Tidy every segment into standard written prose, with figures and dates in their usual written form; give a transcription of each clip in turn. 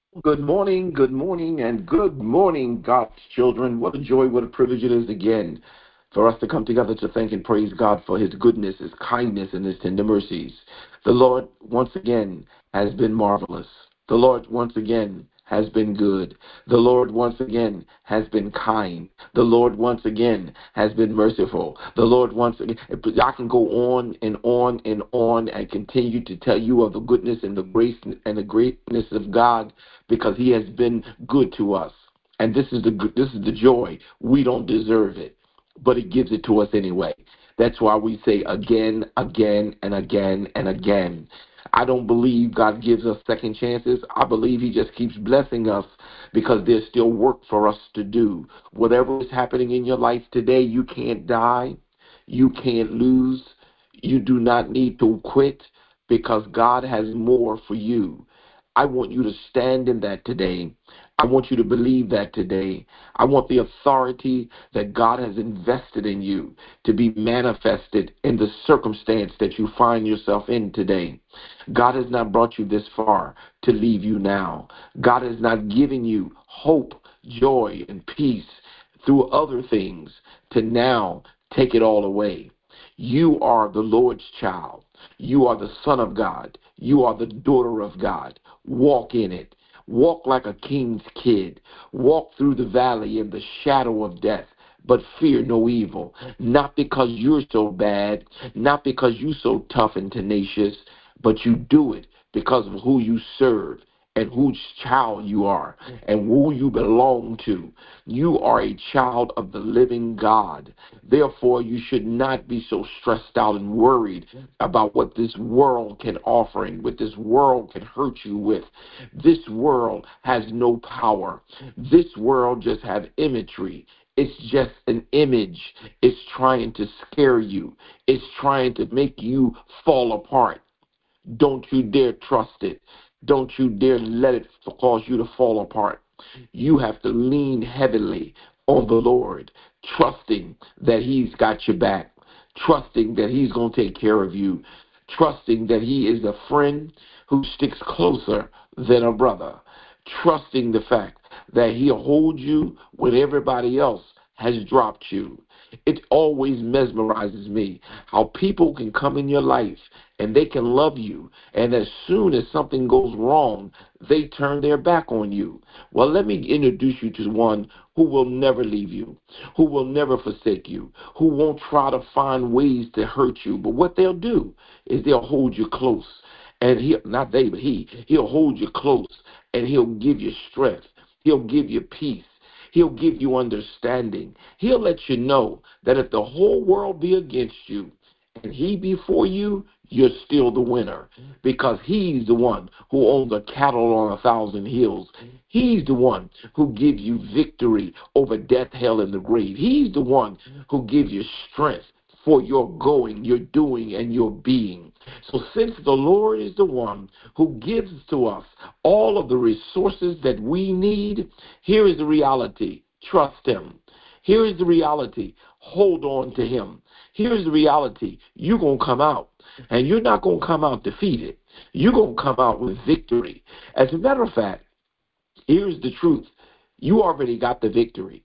Good morning, and good morning, God's children. What a joy, what a privilege it is again for us to come together to thank and praise God for his goodness, his kindness, and his tender mercies. The Lord, once again, has been marvelous. The Lord, once again, has been good. The Lord, once again, has been kind. The Lord, once again, has been merciful. The Lord, once again, I can go on and on and on and continue to tell you of the goodness and the grace and the greatness of God because he has been good to us. And this is the joy. We don't deserve it, but he gives it to us anyway. That's why we say again, again, and again, and again. I don't believe God gives us second chances. I believe he just keeps blessing us because there's still work for us to do. Whatever is happening in your life today, you can't die. You can't lose. You do not need to quit because God has more for you. I want you to stand in that today. I want you to believe that today. I want the authority that God has invested in you to be manifested in the circumstance that you find yourself in today. God has not brought you this far to leave you now. God has not given you hope, joy, and peace through other things to now take it all away. You are the Lord's child. You are the son of God. You are the daughter of God. Walk in it. Walk like a king's kid. Walk through the valley in the shadow of death, but fear no evil. Not because you're so bad, not because you're so tough and tenacious, but you do it because of who you serve and whose child you are and who you belong to. You are a child of the living God. Therefore, you should not be so stressed out and worried about what this world can offer and what this world can hurt you with. This world has no power. This world just have imagery. It's just an image. It's trying to scare you. It's trying to make you fall apart. Don't you dare trust it. Don't you dare let it cause you to fall apart. You have to lean heavily on the Lord, trusting that he's got your back, trusting that he's going to take care of you, trusting that he is a friend who sticks closer than a brother, trusting the fact that he'll hold you when everybody else has dropped you. It always mesmerizes me how people can come in your life and they can love you, and as soon as something goes wrong, they turn their back on you. Well, let me introduce you to one who will never leave you, who will never forsake you, who won't try to find ways to hurt you, but what they'll do is they'll hold you close. And he, not they, but he'll hold you close and he'll give you strength. He'll give you peace. He'll give you understanding. He'll let you know that if the whole world be against you and he be for you, you're still the winner because he's the one who owns the cattle on 1,000 hills. He's the one who gives you victory over death, hell, and the grave. He's the one who gives you strength for your going, your doing, and your being. So since the Lord is the one who gives to us all of the resources that we need, here is the reality. Trust him. Here is the reality. Hold on to him. Here's the reality. You're going to come out, and you're not going to come out defeated. You're going to come out with victory. As a matter of fact, here's the truth. You already got the victory.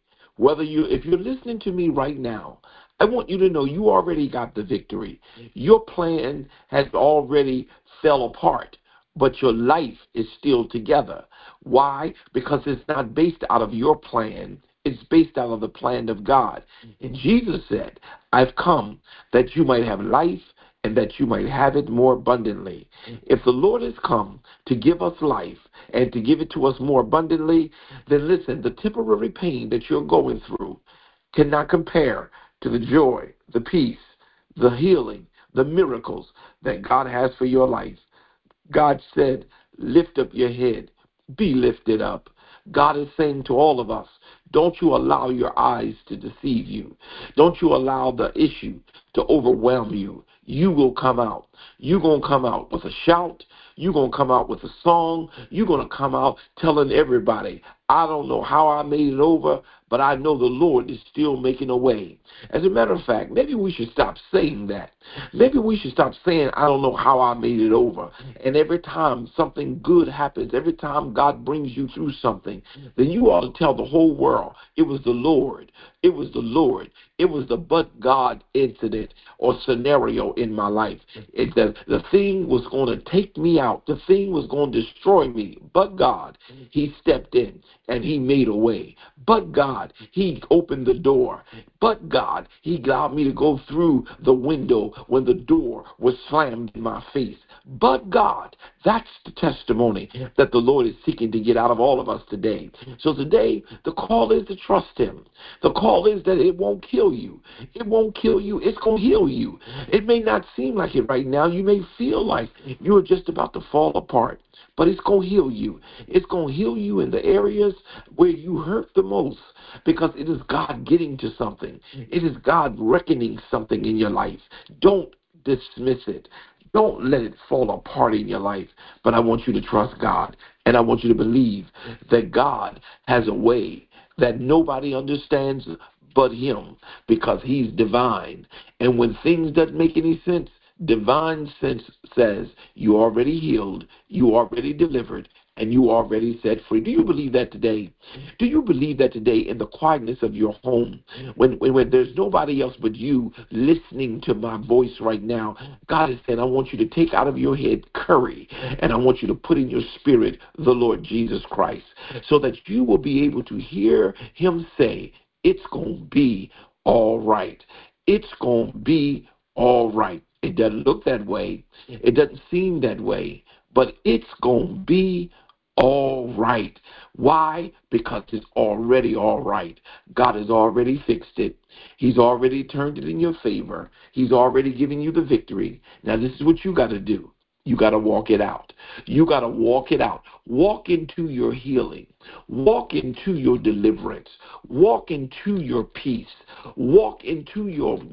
If you're listening to me right now, I want you to know you already got the victory. Your plan has already fell apart, but your life is still together. Why? Because it's not based out of your plan. It's based out of the plan of God. And Jesus said, I've come that you might have life and that you might have it more abundantly. If the Lord has come to give us life and to give it to us more abundantly, then listen, the temporary pain that you're going through cannot compare to the joy, the peace, the healing, the miracles that God has for your life. God said, lift up your head, be lifted up. God is saying to all of us, don't you allow your eyes to deceive you. Don't you allow the issue to overwhelm you. You will come out. You're going to come out with a shout. You're going to come out with a song. You're going to come out telling everybody, I don't know how I made it over, but I know the Lord is still making a way. As a matter of fact, maybe we should stop saying that. Maybe we should stop saying, I don't know how I made it over. And every time something good happens, every time God brings you through something, then you ought to tell the whole world, it was the Lord. It was the Lord. It was the but God incident or scenario in my life. It's that the thing was going to take me out. The thing was going to destroy me. But God, he stepped in and he made a way. But God, he opened the door. But God, he allowed me to go through the window when the door was slammed in my face. But God, that's the testimony that the Lord is seeking to get out of all of us today. So today, the call is to trust him. The call is that it won't kill you. It won't kill you. It's going to heal you. It may not seem like it right now. You may feel like you're just about to fall apart. But it's going to heal you. It's going to heal you in the areas where you hurt the most, because it is God getting to something. It is God reckoning something in your life. Don't dismiss it. Don't let it fall apart in your life. But I want you to trust God, and I want you to believe that God has a way that nobody understands but him, because he's divine. And when things doesn't make any sense, divine sense says you already healed, you already delivered, and you already set free. Do you believe that today? Do you believe that today in the quietness of your home, when there's nobody else but you listening to my voice right now, God is saying, I want you to take out of your head curry, and I want you to put in your spirit the Lord Jesus Christ, so that you will be able to hear him say, it's going to be all right. It's going to be all right. It doesn't look that way. It doesn't seem that way. But it's going to be all right. Why? Because it's already all right. God has already fixed it. He's already turned it in your favor. He's already given you the victory. Now, this is what you got to do. You got to walk it out. You got to walk it out. Walk into your healing. Walk into your deliverance. Walk into your peace. Walk into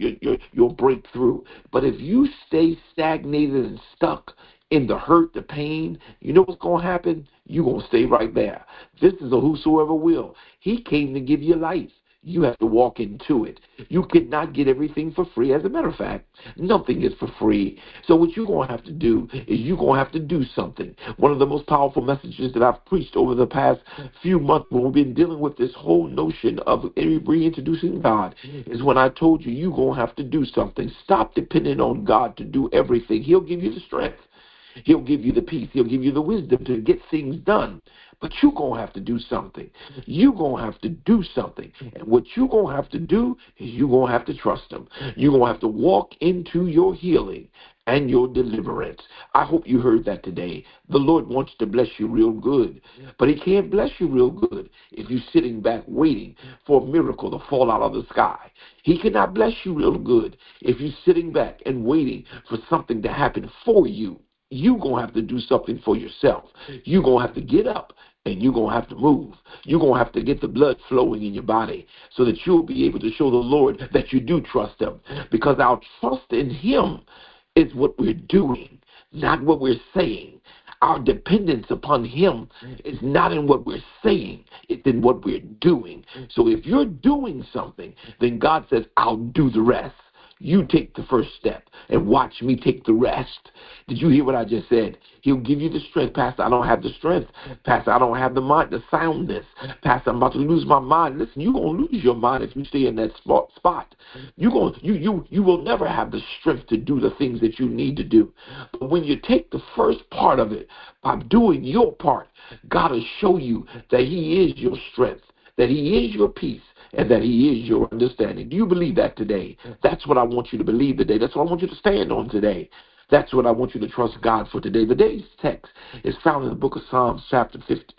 your breakthrough. But if you stay stagnated and stuck in the hurt, the pain, you know what's going to happen? You're going to stay right there. This is a whosoever will. He came to give you life. You have to walk into it. You cannot get everything for free. As a matter of fact, nothing is for free. So what you're going to have to do is you're going to have to do something. One of the most powerful messages that I've preached over the past few months when we've been dealing with this whole notion of reintroducing God is when I told you you're going to have to do something. Stop depending on God to do everything. He'll give you the strength. He'll give you the peace. He'll give you the wisdom to get things done. But you're going to have to do something. You're going to have to do something. And what you're going to have to do is you're going to have to trust him. You're going to have to walk into your healing and your deliverance. I hope you heard that today. The Lord wants to bless you real good. But he can't bless you real good if you're sitting back waiting for a miracle to fall out of the sky. He cannot bless you real good if you're sitting back and waiting for something to happen for you. You're going to have to do something for yourself. You're going to have to get up and you're going to have to move. You're going to have to get the blood flowing in your body so that you'll be able to show the Lord that you do trust him. Because our trust in him is what we're doing, not what we're saying. Our dependence upon him is not in what we're saying, it's in what we're doing. So if you're doing something, then God says, I'll do the rest. You take the first step and watch me take the rest. Did you hear what I just said? He'll give you the strength. Pastor, I don't have the strength. Pastor, I don't have the mind, the soundness. Pastor, I'm about to lose my mind. Listen, you're going to lose your mind if you stay in that spot. You will never have the strength to do the things that you need to do. But when you take the first part of it, by doing your part, God will show you that he is your strength, that he is your peace, and that he is your understanding. Do you believe that today? That's what I want you to believe today. That's what I want you to stand on today. That's what I want you to trust God for today. Today's text is found in the book of Psalms chapter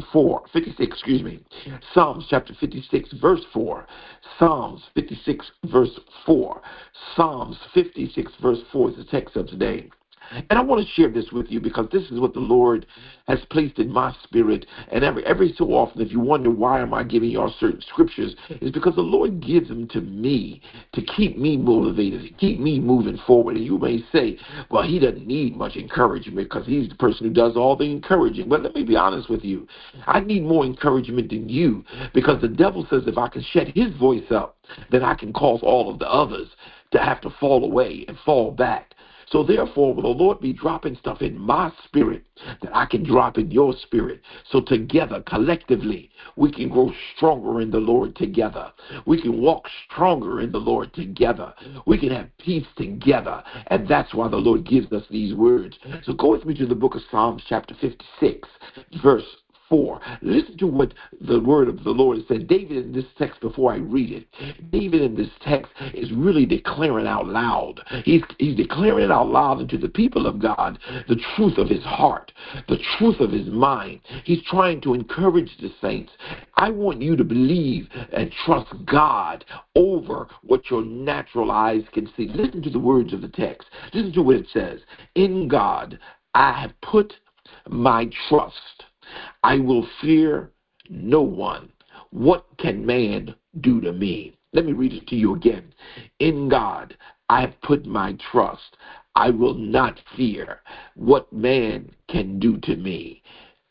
56, Psalms chapter 56, verse 4. Psalms 56, verse 4. Psalms 56, verse 4 is the text of today. And I want to share this with you because this is what the Lord has placed in my spirit. And every so often, if you wonder why am I giving y'all certain scriptures, it's because the Lord gives them to me to keep me motivated, to keep me moving forward. And you may say, well, he doesn't need much encouragement because he's the person who does all the encouraging. But let me be honest with you. I need more encouragement than you because the devil says if I can shut his voice up, then I can cause all of the others to have to fall away and fall back. So therefore, will the Lord be dropping stuff in my spirit that I can drop in your spirit? So together, collectively, we can grow stronger in the Lord together. We can walk stronger in the Lord together. We can have peace together. And that's why the Lord gives us these words. So go with me to the book of Psalms chapter 56, verse 4. Listen to what the word of the Lord said. David in this text, before I read it, David in this text is really declaring out loud. He's declaring it out loud into the people of God, the truth of his heart, the truth of his mind. He's trying to encourage the saints. I want you to believe and trust God over what your natural eyes can see. Listen to the words of the text. Listen to what it says. In God, I have put my trust. I will fear no one. What can man do to me? Let me read it to you again. In God, I have put my trust. I will not fear what man can do to me.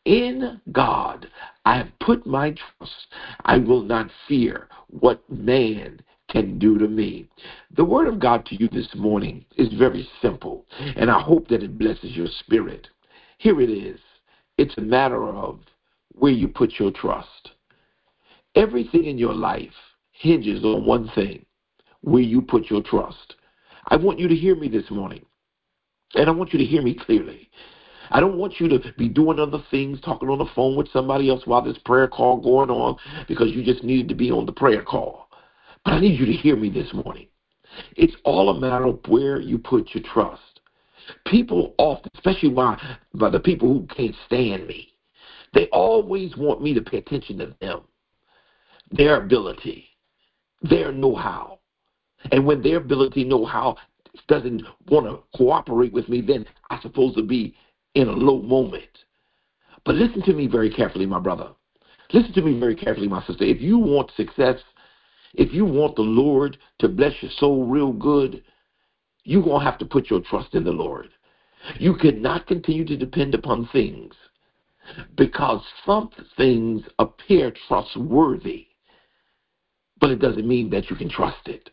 In God, I have put my trust. I will not fear what man can do to me. The word of God to you this morning is very simple, and I hope that it blesses your spirit. Here it is. It's a matter of where you put your trust. Everything in your life hinges on one thing, where you put your trust. I want you to hear me this morning, and I want you to hear me clearly. I don't want you to be doing other things, talking on the phone with somebody else while this prayer call going on because you just needed to be on the prayer call. But I need you to hear me this morning. It's all a matter of where you put your trust. People often, especially by the people who can't stand me, they always want me to pay attention to them, their ability, their know-how. And when their ability, know-how doesn't want to cooperate with me, then I'm supposed to be in a low moment. But listen to me very carefully, my brother. Listen to me very carefully, my sister. If you want success, if you want the Lord to bless your soul real good, you're going to have to put your trust in the Lord. You cannot continue to depend upon things because some things appear trustworthy, but it doesn't mean that you can trust it.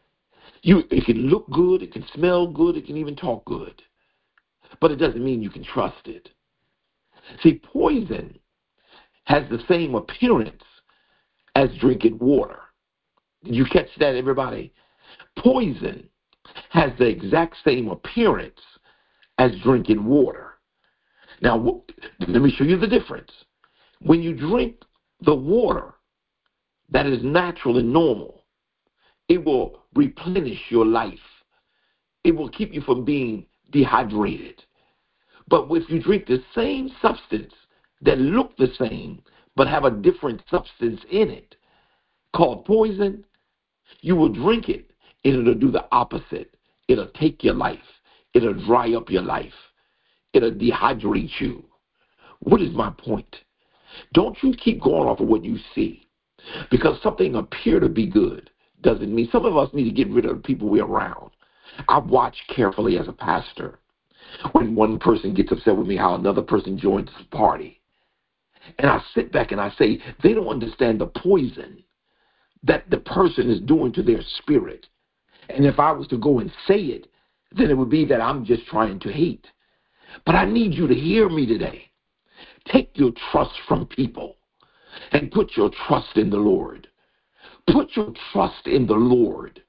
It can look good, it can smell good, it can even talk good, but it doesn't mean you can trust it. See, poison has the same appearance as drinking water. Did you catch that, everybody? Poison has the exact same appearance as drinking water. Now, let me show you the difference. When you drink the water that is natural and normal, it will replenish your life. It will keep you from being dehydrated. But if you drink the same substance that look the same but have a different substance in it, called poison, you will drink it and it'll do the opposite. It'll take your life. It'll dry up your life. It'll dehydrate you. What is my point? Don't you keep going off of what you see. Because something appear to be good doesn't mean. Some of us need to get rid of the people we're around. I watch carefully as a pastor when one person gets upset with me how another person joins the party. And I sit back and I say, they don't understand the poison that the person is doing to their spirit. And if I was to go and say it, then it would be that I'm just trying to hate. But I need you to hear me today. Take your trust from people and put your trust in the Lord. Put your trust in the Lord.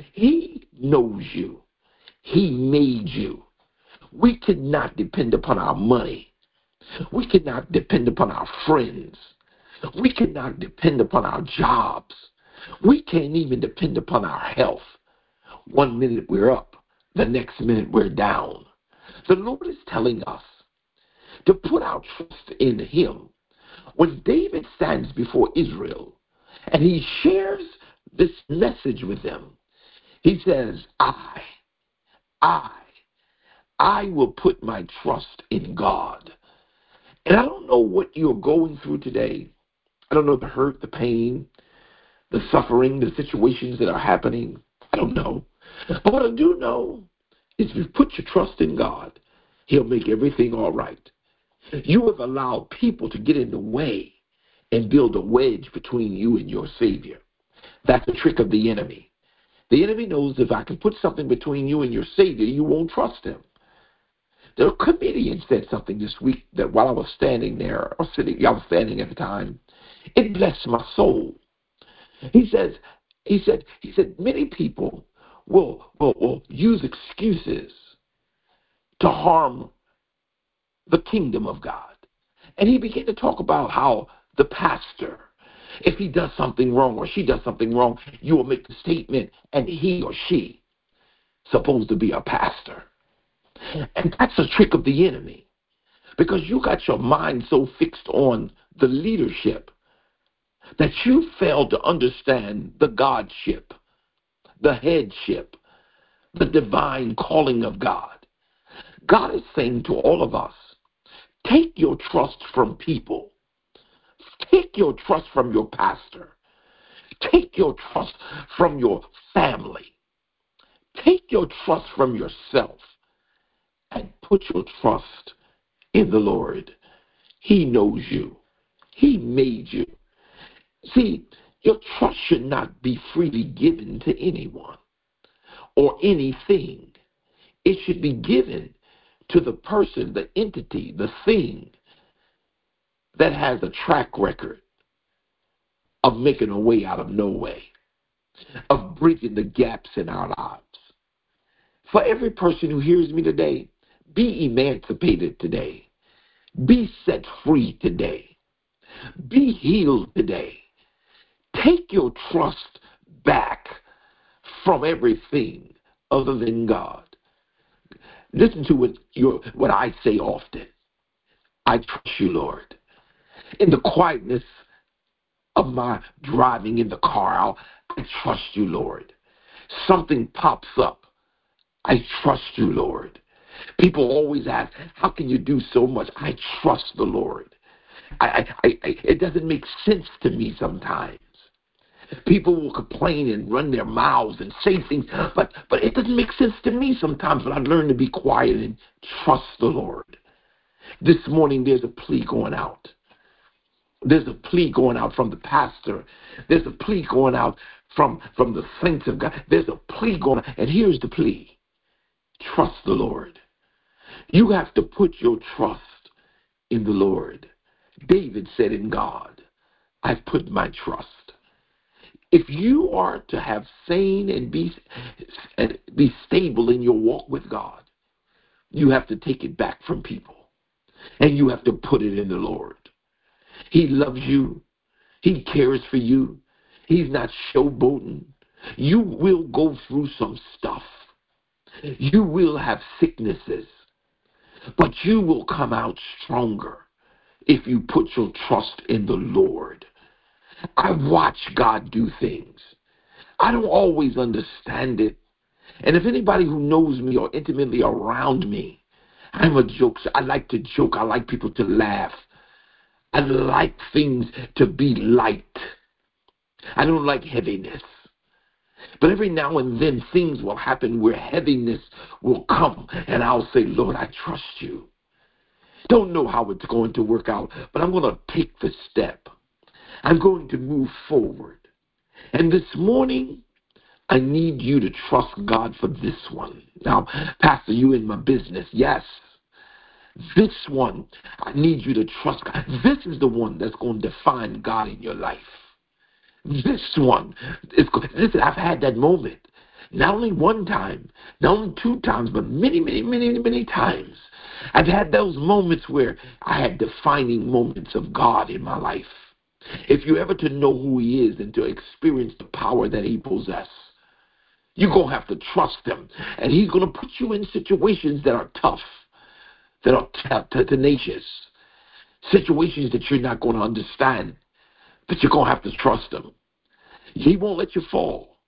He knows you. He made you. We cannot depend upon our money. We cannot depend upon our friends. We cannot depend upon our jobs. We can't even depend upon our health. One minute we're up, the next minute we're down. The Lord is telling us to put our trust in Him. When David stands before Israel and he shares this message with them, he says, I I will put my trust in God. And I don't know what you're going through today. I don't know the hurt, the pain, the suffering, the situations that are happening. I don't know. But what I do know is if you put your trust in God, He'll make everything all right. You have allowed people to get in the way and build a wedge between you and your Savior. That's the trick of the enemy. The enemy knows if I can put something between you and your Savior, you won't trust Him. The comedian said something this week that while I was standing there, or sitting, I was standing at the time, it blessed my soul. He said, many people will use excuses to harm the kingdom of God. And he began to talk about how the pastor, if he does something wrong or she does something wrong, you will make the statement, and he or she supposed to be a pastor. And that's a trick of the enemy because you got your mind so fixed on the leadership that you fail to understand the godship, the headship, the divine calling of God. God is saying to all of us, take your trust from people. Take your trust from your pastor. Take your trust from your family. Take your trust from yourself and put your trust in the Lord. He knows you. He made you. See, your trust should not be freely given to anyone or anything. It should be given to the person, the entity, the thing that has a track record of making a way out of no way, of bridging the gaps in our lives. For every person who hears me today, be emancipated today. Be set free today. Be healed today. Take your trust back from everything other than God. Listen to what I say often. I trust you, Lord. In the quietness of my driving in the car, I trust you, Lord. Something pops up. I trust you, Lord. People always ask, how can you do so much? I trust the Lord. It doesn't make sense to me sometimes. People will complain and run their mouths and say things, but it doesn't make sense to me sometimes. But I learn to be quiet and trust the Lord. This morning, there's a plea going out. There's a plea going out from the pastor. There's a plea going out from the saints of God. There's a plea going out. And here's the plea. Trust the Lord. You have to put your trust in the Lord. David said in God, I've put my trust. If you are to have sane and be stable in your walk with God, you have to take it back from people. And you have to put it in the Lord. He loves you. He cares for you. He's not showboating. You will go through some stuff. You will have sicknesses. But you will come out stronger if you put your trust in the Lord. I watch God do things. I don't always understand it. And if anybody who knows me or intimately around me, I'm a joker. I like to joke. I like people to laugh. I like things to be light. I don't like heaviness. But every now and then things will happen where heaviness will come. And I'll say, Lord, I trust you. Don't know how it's going to work out, but I'm going to take the step. I'm going to move forward. And this morning, I need you to trust God for this one. Now, Pastor, you in my business. Yes. This one, I need you to trust God. This is the one that's going to define God in your life. This one is, listen, I've had that moment. Not only one time, not only two times, but many, many, many, many times. I've had those moments where I had defining moments of God in my life. If you ever to know who He is and to experience the power that He possesses, you're going to have to trust Him. And He's going to put you in situations that are tough, that are tenacious, situations that you're not going to understand, but you're going to have to trust Him. He won't let you fall.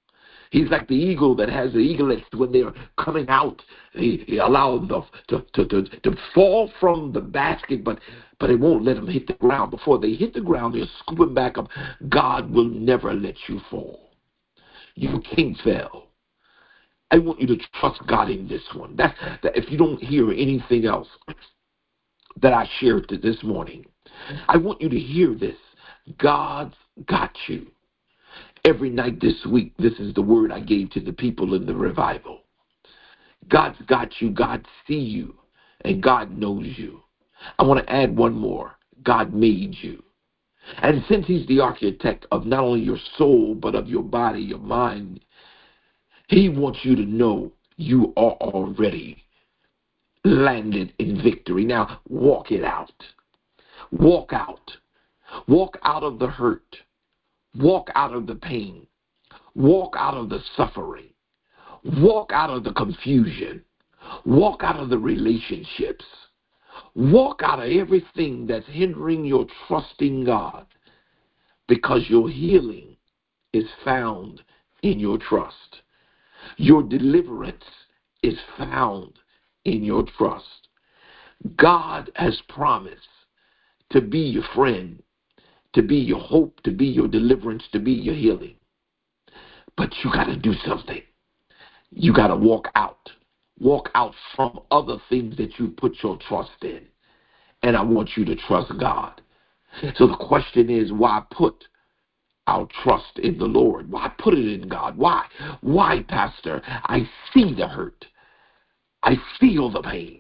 He's like the eagle that has the eaglets when they're coming out. He allows them to fall from the basket, but it won't let them hit the ground. Before they hit the ground, they're scooping back up. God will never let you fall. You can't fail. I want you to trust God in this one. That if you don't hear anything else that I shared this morning, I want you to hear this. God's got you. Every night this week, this is the word I gave to the people in the revival. God's got you, God sees you, and God knows you. I want to add one more. God made you. And since he's the architect of not only your soul, but of your body, your mind, he wants you to know you are already landed in victory. Now, walk it out. Walk out. Walk out of the hurt. Walk out of the pain. Walk out of the suffering. Walk out of the confusion. Walk out of the relationships. Walk out of everything that's hindering your trusting God, because your healing is found in your trust. Your deliverance is found in your trust. God has promised to be your friend, to be your hope, to be your deliverance, to be your healing. But you got to do something. You got to walk out. Walk out from other things that you put your trust in. And I want you to trust God. So the question is, why put our trust in the Lord? Why put it in God? Why? Why, Pastor? I see the hurt. I feel the pain.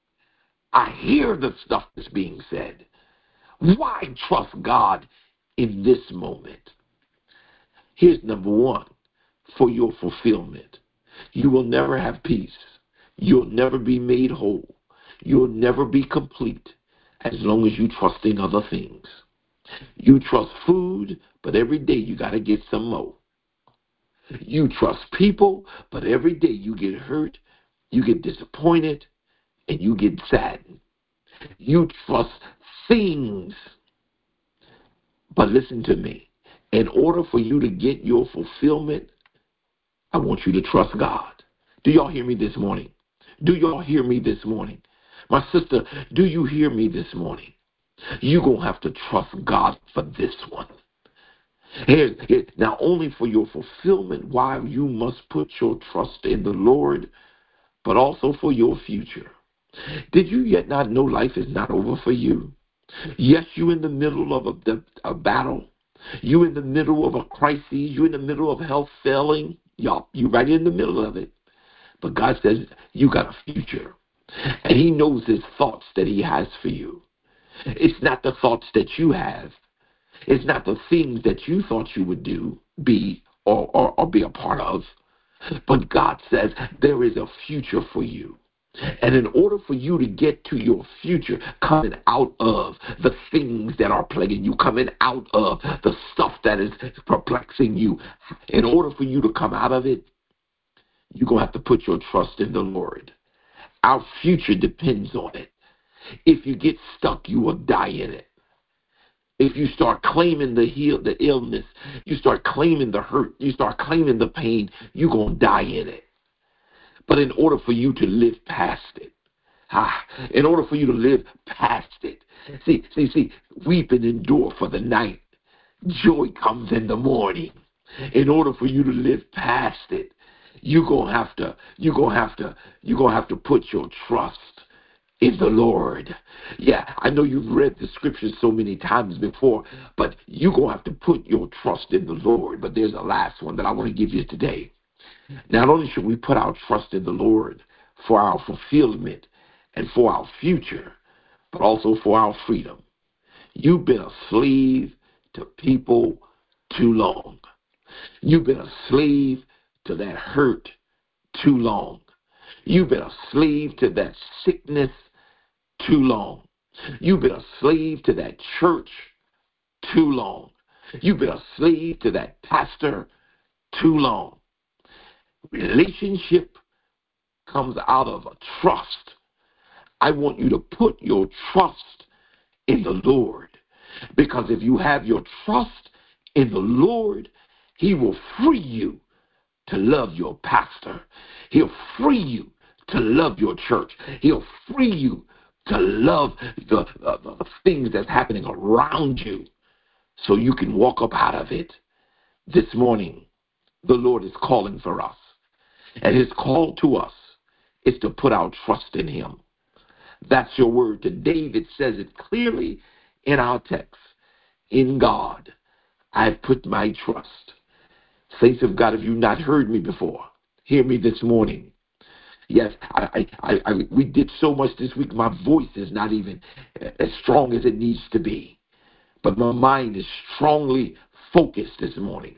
I hear the stuff that's being said. Why trust God in this moment? Here's number one, for your fulfillment. You will never have peace. You'll never be made whole. You'll never be complete as long as you trust in other things. You trust food, but every day you got to get some more. You trust people, but every day you get hurt, you get disappointed, and you get saddened. You trust things, but listen to me. In order for you to get your fulfillment, I want you to trust God. Do y'all hear me this morning? Do y'all hear me this morning? My sister, do you hear me this morning? You're going to have to trust God for this one. Here, not only for your fulfillment, why you must put your trust in the Lord, but also for your future. Did you yet not know life is not over for you? Yes, you're in the middle of a battle. You're in the middle of a crisis. You're in the middle of health failing. Y'all, you're right in the middle of it. But God says you got a future. And he knows his thoughts that he has for you. It's not the thoughts that you have. It's not the things that you thought you would do, be, or be a part of. But God says there is a future for you. And in order for you to get to your future, coming out of the things that are plaguing you, coming out of the stuff that is perplexing you, in order for you to come out of it, you're going to have to put your trust in the Lord. Our future depends on it. If you get stuck, you will die in it. If you start claiming the illness, you start claiming the hurt, you start claiming the pain, you're going to die in it. But in order for you to live past it, in order for you to live past it, see, weeping endure for the night. Joy comes in the morning. In order for you to live past it, you're gonna have to put your trust in the Lord. Yeah, I know you've read the scriptures so many times before, but you're gonna have to put your trust in the Lord. But there's a last one that I want to give you today. Not only should we put our trust in the Lord for our fulfillment and for our future, but also for our freedom. You've been a slave to people too long. You've been a slave to that hurt too long. You've been a slave to that sickness too long. You've been a slave to that church too long. You've been a slave to that pastor too long. Relationship comes out of a trust. I want you to put your trust in the Lord. Because if you have your trust in the Lord, he will free you to love your pastor. He'll free you to love your church. He'll free you to love the things that's happening around you so you can walk up out of it. This morning, the Lord is calling for us. And his call to us is to put our trust in him. That's your word. To David says it clearly in our text. In God, I've put my trust. Saints of God, if you've not heard me before, hear me this morning. Yes, we did so much this week. My voice is not even as strong as it needs to be. But my mind is strongly focused this morning.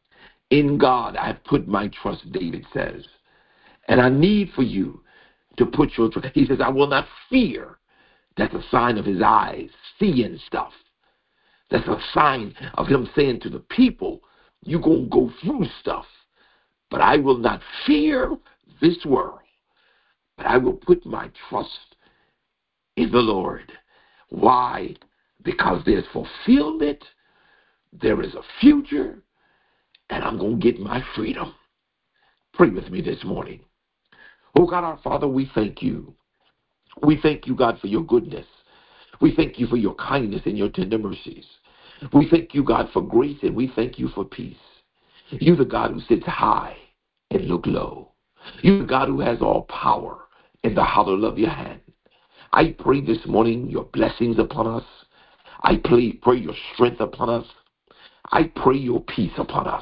In God, I've put my trust, David says. And I need for you to put your trust. He says, I will not fear. That's a sign of his eyes seeing stuff. That's a sign of him saying to the people, you're going to go through stuff. But I will not fear this world. But I will put my trust in the Lord. Why? Because there's fulfillment, there is a future, and I'm going to get my freedom. Pray with me this morning. Oh God, our Father, we thank you. We thank you, God, for your goodness. We thank you for your kindness and your tender mercies. We thank you, God, for grace, and we thank you for peace. You the God who sits high and look low. You the God who has all power in the hollow of your hand. I pray this morning your blessings upon us. I pray your strength upon us. I pray your peace upon us.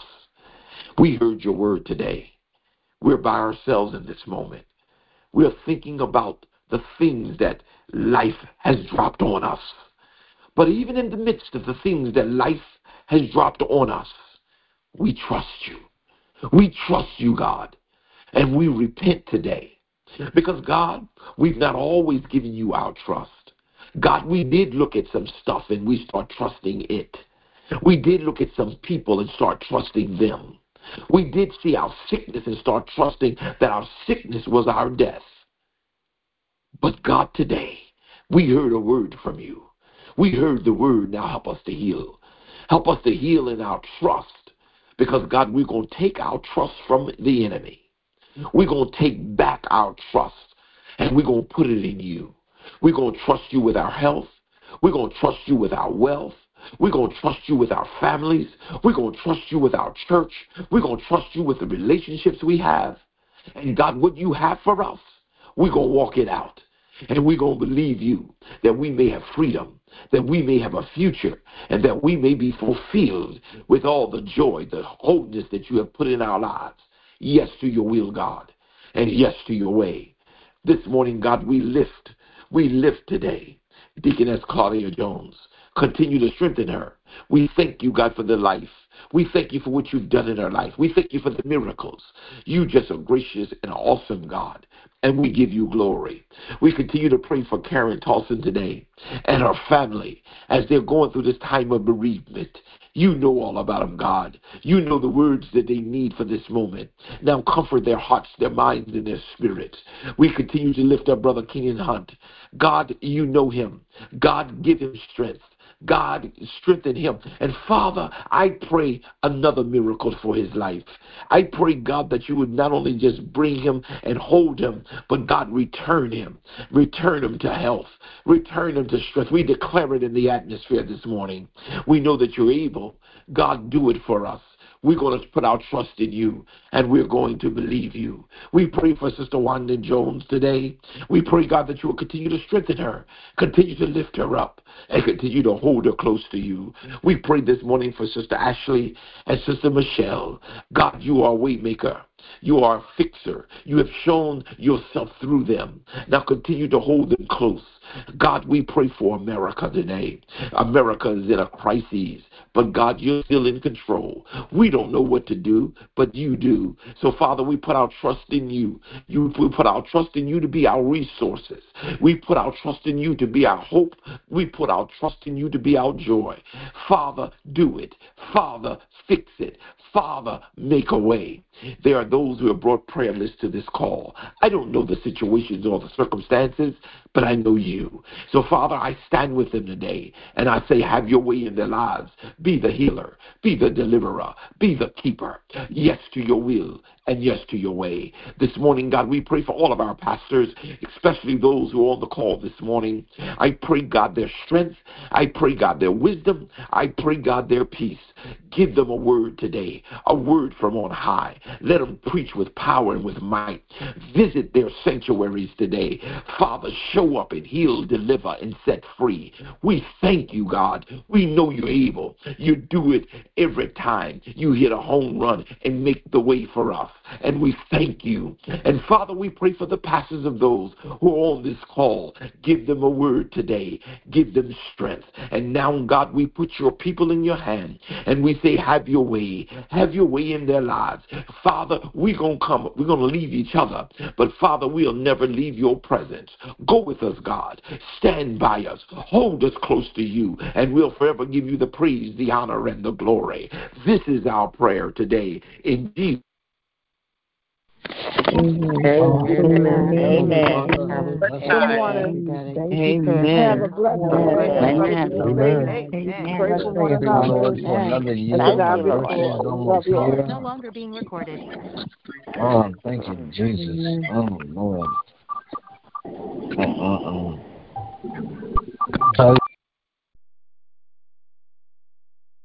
We heard your word today. We're by ourselves in this moment. We're thinking about the things that life has dropped on us. But even in the midst of the things that life has dropped on us, we trust you. We trust you, God. And we repent today. Because, God, we've not always given you our trust. God, we did look at some stuff and we start trusting it. We did look at some people and start trusting them. We did see our sickness and start trusting that our sickness was our death. But God, today, we heard a word from you. We heard the word, now help us to heal. Help us to heal in our trust. Because, God, we're going to take our trust from the enemy. We're going to take back our trust, and we're going to put it in you. We're going to trust you with our health. We're going to trust you with our wealth. We're going to trust you with our families. We're going to trust you with our church. We're going to trust you with the relationships we have. And God, what you have for us, we're going to walk it out. And we're going to believe you that we may have freedom, that we may have a future, and that we may be fulfilled with all the joy, the wholeness that you have put in our lives. Yes to your will, God, and yes to your way. This morning, God, we lift today Deaconess Claudia Jones. Continue to strengthen her. We thank you, God, for the life. We thank you for what you've done in her life. We thank you for the miracles. You just are gracious and awesome, God, and we give you glory. We continue to pray for Karen Tolson today and her family as they're going through this time of bereavement. You know all about them, God. You know the words that they need for this moment. Now comfort their hearts, their minds, and their spirits. We continue to lift up Brother Kenyon Hunt. God, you know him. God, give him strength. God, strengthen him. And Father, I pray another miracle for his life. I pray, God, that you would not only just bring him and hold him, but God, return him. Return him to health. Return him to strength. We declare it in the atmosphere this morning. We know that you're able. God, do it for us. We're going to put our trust in you, and we're going to believe you. We pray for Sister Wanda Jones today. We pray, God, that you will continue to strengthen her, continue to lift her up, and continue to hold her close to you. We pray this morning for Sister Ashley and Sister Michelle. God, you are a way maker. You are a fixer. You have shown yourself through them. Now continue to hold them close. God, we pray for America today. America is in a crisis, but God, you're still in control. We don't know what to do, but you do. So, Father, we put our trust in you. We put our trust in you to be our resources. We put our trust in you to be our hope. We put our trust in you to be our joy. Father, do it. Father, fix it. Father, make a way. There are those who have brought prayer lists to this call. I don't know the situations or the circumstances, but I know you. So, Father, I stand with them today, and I say, have your way in their lives. Be the healer, be the deliverer, be the keeper. Yes to your will, and yes to your way. This morning, God, we pray for all of our pastors, especially those who are on the call this morning. I pray, God, their strength. I pray, God, their wisdom. I pray, God, their peace. Give them a word today, a word from on high. Let them preach with power and with might. Visit their sanctuaries today. Father, show up and heal, deliver, and set free. We thank you, God. We know you're able. You do it every time. You hit a home run and make the way for us. And we thank you. And Father, we pray for the pastors of those who are on this call. Give them a word today. Give them strength. And now, God, we put your people in your hand. And we say, have your way. Have your way in their lives. Father, we're going to leave each other. But Father, we'll never leave your presence. Go with us, God. Stand by us. Hold us close to you. And we'll forever give you the praise, the honor, and the glory. This is our prayer today. In Jesus' Amen. Amen. Good morning. Have a Amen. blessed day. Everybody Amen. be Amen. safe. Amen. Pray for one Thank you, another. Lord, for another And to year Thank of you, God be the Lord. mercy and glory. goodness. Love you all. No longer being recorded. Oh, thank you, Jesus. Oh, Lord.